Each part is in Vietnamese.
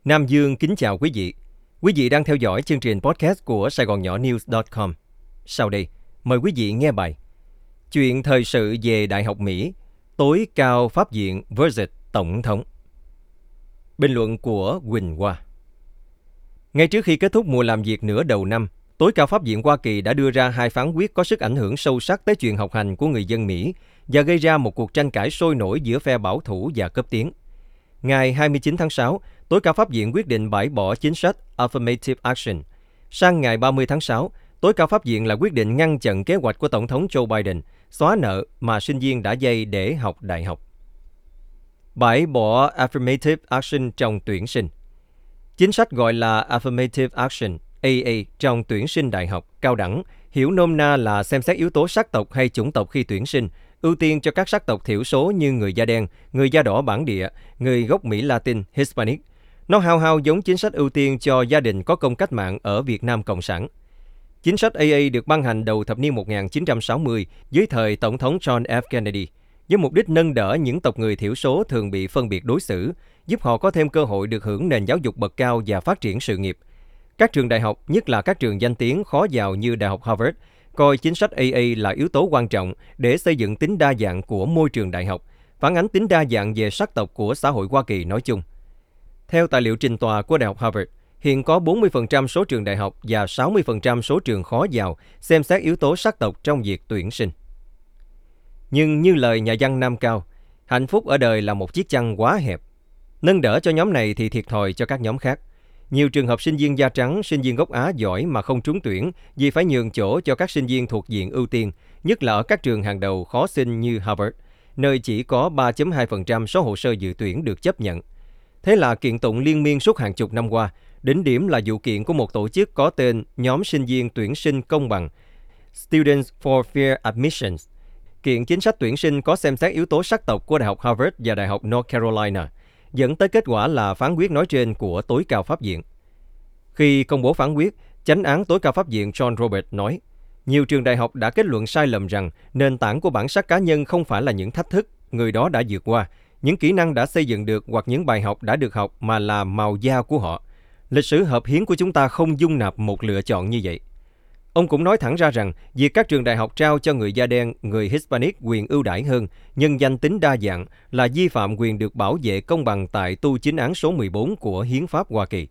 Nam Dương kính chào quý vị. Quý vị đang theo dõi chương trình podcast của Sài Gòn Nhỏ News.com. Sau đây, mời quý vị nghe bài Chuyện thời sự về Đại học Mỹ, tối cao pháp viện vs. Tổng thống. Bình luận của Quỳnh Hoa. Ngay trước khi kết thúc mùa làm việc nửa đầu năm, tối cao pháp viện Hoa Kỳ đã đưa ra hai phán quyết có sức ảnh hưởng sâu sắc tới chuyện học hành của người dân Mỹ và gây ra một cuộc tranh cãi sôi nổi giữa phe bảo thủ và cấp tiến. Ngày 29 tháng 6, tối cao pháp viện quyết định bãi bỏ chính sách Affirmative Action. Sang ngày 30 tháng 6, tối cao pháp viện là quyết định ngăn chặn kế hoạch của Tổng thống Joe Biden xóa nợ mà sinh viên đã vay để học đại học. Bãi bỏ Affirmative Action trong tuyển sinh. Chính sách gọi là Affirmative Action, AA, trong tuyển sinh đại học, cao đẳng, hiểu nôm na là xem xét yếu tố sắc tộc hay chủng tộc khi tuyển sinh, ưu tiên cho các sắc tộc thiểu số như người da đen, người da đỏ bản địa, người gốc Mỹ Latin, Hispanic. Nó hao giống chính sách ưu tiên cho gia đình có công cách mạng ở Việt Nam Cộng sản. Chính sách AA được ban hành đầu thập niên 1960 dưới thời Tổng thống John F. Kennedy, với mục đích nâng đỡ những tộc người thiểu số thường bị phân biệt đối xử, giúp họ có thêm cơ hội được hưởng nền giáo dục bậc cao và phát triển sự nghiệp. Các trường đại học, nhất là các trường danh tiếng khó vào như Đại học Harvard, coi chính sách AA là yếu tố quan trọng để xây dựng tính đa dạng của môi trường đại học, phản ánh tính đa dạng về sắc tộc của xã hội Hoa Kỳ nói chung. Theo tài liệu trình tòa của Đại học Harvard, hiện có 40% số trường đại học và 60% số trường khó vào xem xét yếu tố sắc tộc trong việc tuyển sinh. Nhưng như lời nhà văn Nam Cao, hạnh phúc ở đời là một chiếc chăn quá hẹp. Nâng đỡ cho nhóm này thì thiệt thòi cho các nhóm khác. Nhiều trường hợp sinh viên da trắng, sinh viên gốc Á giỏi mà không trúng tuyển vì phải nhường chỗ cho các sinh viên thuộc diện ưu tiên, nhất là ở các trường hàng đầu khó xin như Harvard, nơi chỉ có 3.2% số hồ sơ dự tuyển được chấp nhận. Thế là kiện tụng liên miên suốt hàng chục năm qua, đỉnh điểm là vụ kiện của một tổ chức có tên Nhóm Sinh viên Tuyển sinh Công bằng, Students for Fair Admissions, kiện chính sách tuyển sinh có xem xét yếu tố sắc tộc của Đại học Harvard và Đại học North Carolina, dẫn tới kết quả là phán quyết nói trên của tối cao pháp viện. Khi công bố phán quyết, chánh án tối cao pháp viện John Roberts nói, nhiều trường đại học đã kết luận sai lầm rằng nền tảng của bản sắc cá nhân không phải là những thách thức người đó đã vượt qua, những kỹ năng đã xây dựng được hoặc những bài học đã được học mà là màu da của họ. Lịch sử hợp hiến của chúng ta không dung nạp một lựa chọn như vậy. Ông cũng nói thẳng ra rằng việc các trường đại học trao cho người da đen, người Hispanic quyền ưu đãi hơn, nhân danh tính đa dạng là vi phạm quyền được bảo vệ công bằng tại tu chính án số 14 của Hiến pháp Hoa Kỳ.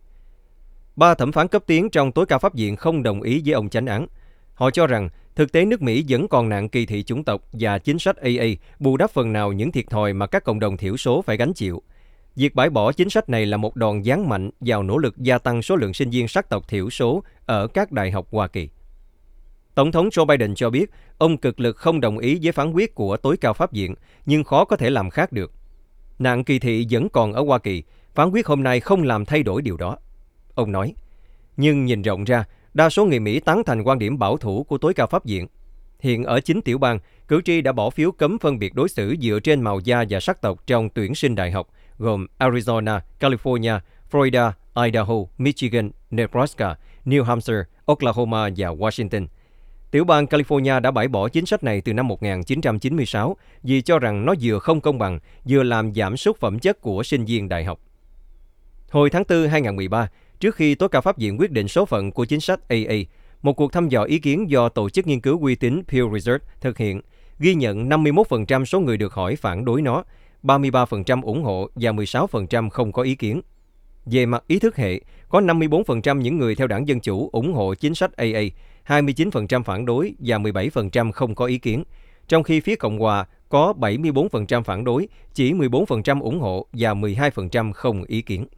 3 thẩm phán cấp tiến trong tối cao pháp viện không đồng ý với ông chánh án. Họ cho rằng thực tế nước Mỹ vẫn còn nạn kỳ thị chủng tộc và chính sách AA bù đắp phần nào những thiệt thòi mà các cộng đồng thiểu số phải gánh chịu. Việc bãi bỏ chính sách này là một đòn giáng mạnh vào nỗ lực gia tăng số lượng sinh viên sắc tộc thiểu số ở các đại học Hoa Kỳ. Tổng thống Joe Biden cho biết ông cực lực không đồng ý với phán quyết của tối cao pháp viện, nhưng khó có thể làm khác được. Nạn kỳ thị vẫn còn ở Hoa Kỳ, phán quyết hôm nay không làm thay đổi điều đó. Ông nói, nhưng nhìn rộng ra, đa số người Mỹ tán thành quan điểm bảo thủ của tối cao pháp viện. Hiện ở 9 tiểu bang, cử tri đã bỏ phiếu cấm phân biệt đối xử dựa trên màu da và sắc tộc trong tuyển sinh đại học, gồm Arizona, California, Florida, Idaho, Michigan, Nebraska, New Hampshire, Oklahoma và Washington. Tiểu bang California đã bãi bỏ chính sách này từ năm 1996 vì cho rằng nó vừa không công bằng, vừa làm giảm sút phẩm chất của sinh viên đại học. Hồi tháng 4 2013, trước khi tối cao pháp viện quyết định số phận của chính sách AA, một cuộc thăm dò ý kiến do tổ chức nghiên cứu uy tín Pew Research thực hiện, ghi nhận 51% số người được hỏi phản đối nó, 33% ủng hộ và 16% không có ý kiến. Về mặt ý thức hệ, có 54% những người theo đảng Dân Chủ ủng hộ chính sách AA, 29% phản đối và 17% không có ý kiến, trong khi phía Cộng hòa có 74% phản đối, chỉ 14% ủng hộ và 12% không ý kiến.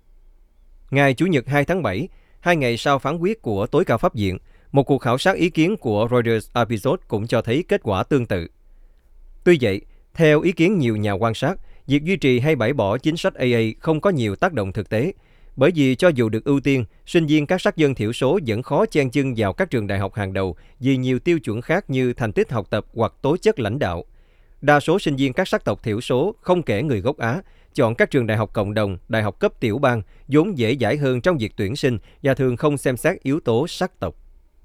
Ngày Chủ nhật 2 tháng 7, 2 ngày sau phán quyết của tối cao pháp viện, một cuộc khảo sát ý kiến của Reuters Episode cũng cho thấy kết quả tương tự. Tuy vậy, theo ý kiến nhiều nhà quan sát, việc duy trì hay bãi bỏ chính sách AA không có nhiều tác động thực tế, bởi vì cho dù được ưu tiên, sinh viên các sắc dân thiểu số vẫn khó chen chân vào các trường đại học hàng đầu vì nhiều tiêu chuẩn khác như thành tích học tập hoặc tố chất lãnh đạo. Đa số sinh viên các sắc tộc thiểu số, không kể người gốc Á, chọn các trường đại học cộng đồng, đại học cấp tiểu bang, vốn dễ dãi hơn trong việc tuyển sinh và thường không xem xét yếu tố sắc tộc.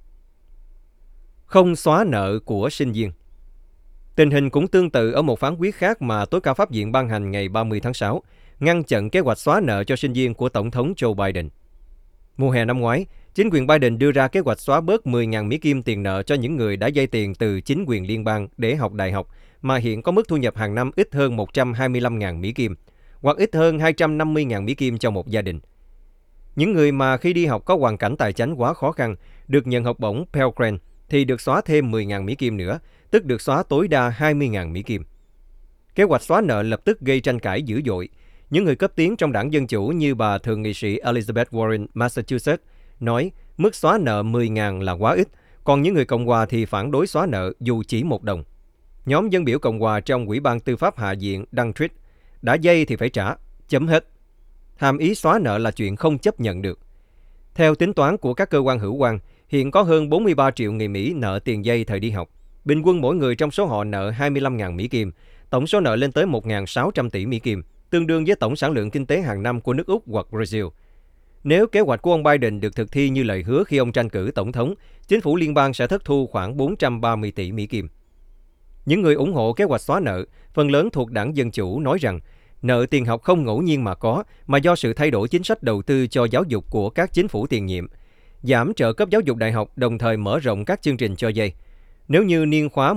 Không xóa nợ của sinh viên. Tình hình cũng tương tự ở một phán quyết khác mà tối cao pháp viện ban hành ngày 30 tháng 6. ngăn chặn kế hoạch xóa nợ cho sinh viên của Tổng thống Joe Biden. Mùa hè năm ngoái, chính quyền Biden đưa ra kế hoạch xóa bớt 10.000 Mỹ Kim tiền nợ cho những người đã vay tiền từ chính quyền liên bang để học đại học, mà hiện có mức thu nhập hàng năm ít hơn 125.000 Mỹ Kim, hoặc ít hơn 250.000 Mỹ Kim cho một gia đình. Những người mà khi đi học có hoàn cảnh tài chính quá khó khăn, được nhận học bổng Pell Grant thì được xóa thêm 10.000 Mỹ Kim nữa, tức được xóa tối đa 20.000 Mỹ Kim. Kế hoạch xóa nợ lập tức gây tranh cãi dữ dội. Những người cấp tiến trong đảng Dân Chủ như bà Thượng nghị sĩ Elizabeth Warren, Massachusetts, nói mức xóa nợ 10.000 là quá ít, còn những người Cộng hòa thì phản đối xóa nợ dù chỉ $1. Nhóm dân biểu Cộng hòa trong Ủy ban Tư pháp Hạ viện đăng tweet, đã vay thì phải trả, chấm hết. Hàm ý xóa nợ là chuyện không chấp nhận được. Theo tính toán của các cơ quan hữu quan, hiện có hơn 43 triệu người Mỹ nợ tiền vay thời đi học. Bình quân mỗi người trong số họ nợ 25.000 Mỹ Kim. Tổng số nợ lên tới 1.600 tỷ Mỹ Kim, tương đương với tổng sản lượng kinh tế hàng năm của nước Úc hoặc Brazil. Nếu kế hoạch của ông Biden được thực thi như lời hứa khi ông tranh cử tổng thống, chính phủ liên bang sẽ thất thu khoảng 430 tỷ Mỹ Kim. Những người ủng hộ kế hoạch xóa nợ, phần lớn thuộc đảng Dân Chủ, nói rằng nợ tiền học không ngẫu nhiên mà có, mà do sự thay đổi chính sách đầu tư cho giáo dục của các chính phủ tiền nhiệm, giảm trợ cấp giáo dục đại học đồng thời mở rộng các chương trình cho vay. Nếu như niên khóa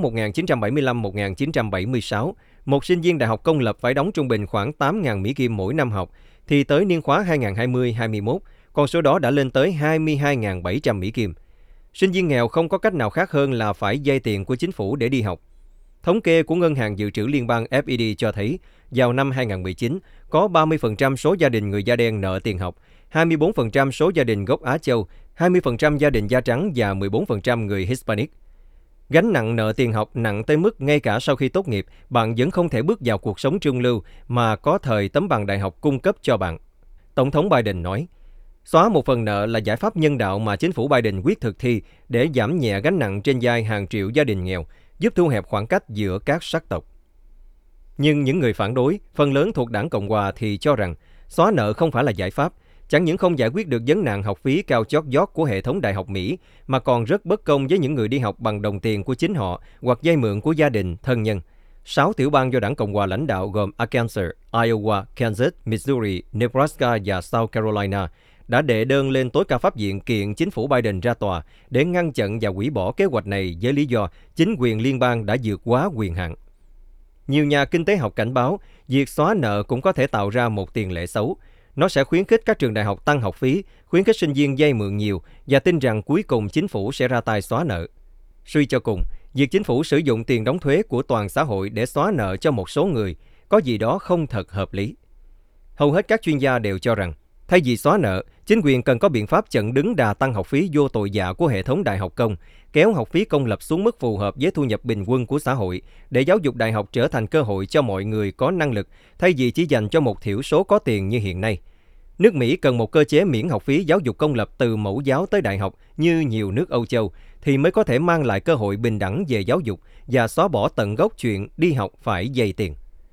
1975-1976, một sinh viên đại học công lập phải đóng trung bình khoảng 8.000 Mỹ Kim mỗi năm học, thì tới niên khóa 2020-21, con số đó đã lên tới 22.700 Mỹ Kim. Sinh viên nghèo không có cách nào khác hơn là phải vay tiền của chính phủ để đi học. Thống kê của Ngân hàng Dự trữ Liên bang FED cho thấy, vào năm 2019, có 30% số gia đình người da đen nợ tiền học, 24% số gia đình gốc Á Châu, 20% gia đình da trắng và 14% người Hispanic. Gánh nặng nợ tiền học nặng tới mức ngay cả sau khi tốt nghiệp, bạn vẫn không thể bước vào cuộc sống trung lưu mà có thời tấm bằng đại học cung cấp cho bạn. Tổng thống Biden nói, xóa một phần nợ là giải pháp nhân đạo mà chính phủ Biden quyết thực thi để giảm nhẹ gánh nặng trên vai hàng triệu gia đình nghèo, giúp thu hẹp khoảng cách giữa các sắc tộc. Nhưng những người phản đối, phần lớn thuộc đảng Cộng hòa thì cho rằng xóa nợ không phải là giải pháp, chẳng những không giải quyết được vấn nạn học phí cao chót vót của hệ thống đại học Mỹ, mà còn rất bất công với những người đi học bằng đồng tiền của chính họ hoặc vay mượn của gia đình, thân nhân. 6 tiểu bang do đảng Cộng hòa lãnh đạo gồm Arkansas, Iowa, Kansas, Missouri, Nebraska và South Carolina đã đệ đơn lên tối cao pháp viện kiện chính phủ Biden ra tòa để ngăn chặn và hủy bỏ kế hoạch này với lý do chính quyền liên bang đã vượt quá quyền hạn. Nhiều nhà kinh tế học cảnh báo, việc xóa nợ cũng có thể tạo ra một tiền lệ xấu. Nó sẽ khuyến khích các trường đại học tăng học phí, khuyến khích sinh viên vay mượn nhiều và tin rằng cuối cùng chính phủ sẽ ra tay xóa nợ. Suy cho cùng, việc chính phủ sử dụng tiền đóng thuế của toàn xã hội để xóa nợ cho một số người có gì đó không thật hợp lý. Hầu hết các chuyên gia đều cho rằng, thay vì xóa nợ, chính quyền cần có biện pháp chặn đứng đà tăng học phí vô tội vạ của hệ thống đại học công, kéo học phí công lập xuống mức phù hợp với thu nhập bình quân của xã hội, để giáo dục đại học trở thành cơ hội cho mọi người có năng lực, thay vì chỉ dành cho một thiểu số có tiền như hiện nay. Nước Mỹ cần một cơ chế miễn học phí giáo dục công lập từ mẫu giáo tới đại học như nhiều nước Âu Châu, thì mới có thể mang lại cơ hội bình đẳng về giáo dục và xóa bỏ tận gốc chuyện đi học phải vay tiền.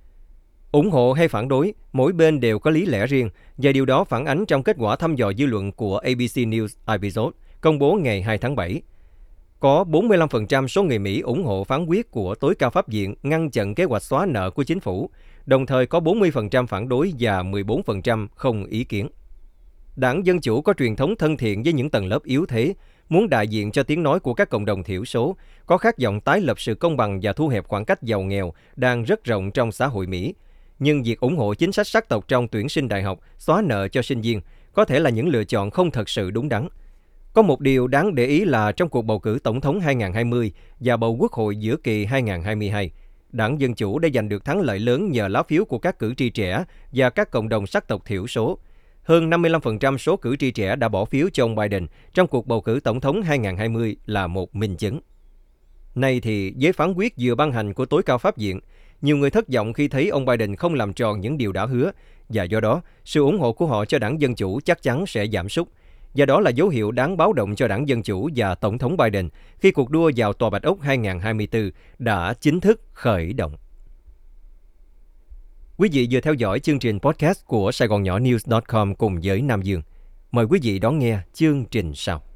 Ủng hộ hay phản đối, mỗi bên đều có lý lẽ riêng, và điều đó phản ánh trong kết quả thăm dò dư luận của ABC News episode công bố ngày 2 tháng 7. Có 45% số người Mỹ ủng hộ phán quyết của tối cao pháp viện ngăn chặn kế hoạch xóa nợ của chính phủ, đồng thời có 40% phản đối và 14% không ý kiến. Đảng Dân Chủ có truyền thống thân thiện với những tầng lớp yếu thế, muốn đại diện cho tiếng nói của các cộng đồng thiểu số, có khát vọng tái lập sự công bằng và thu hẹp khoảng cách giàu nghèo đang rất rộng trong xã hội Mỹ. Nhưng việc ủng hộ chính sách sắc tộc trong tuyển sinh đại học, xóa nợ cho sinh viên có thể là những lựa chọn không thật sự đúng đắn. Có một điều đáng để ý là trong cuộc bầu cử tổng thống 2020 và bầu quốc hội giữa kỳ 2022, Đảng Dân Chủ đã giành được thắng lợi lớn nhờ lá phiếu của các cử tri trẻ và các cộng đồng sắc tộc thiểu số. Hơn 55% số cử tri trẻ đã bỏ phiếu cho ông Biden trong cuộc bầu cử tổng thống 2020 là một minh chứng. Nay thì với phán quyết vừa ban hành của tối cao pháp viện, nhiều người thất vọng khi thấy ông Biden không làm tròn những điều đã hứa, và do đó, sự ủng hộ của họ cho Đảng Dân Chủ chắc chắn sẽ giảm sút. Và đó là dấu hiệu đáng báo động cho Đảng Dân Chủ và Tổng thống Biden khi cuộc đua vào Tòa Bạch Ốc 2024 đã chính thức khởi động. Quý vị vừa theo dõi chương trình podcast của SaigonNhõNews.com cùng với Nam Dương. Mời quý vị đón nghe chương trình sau.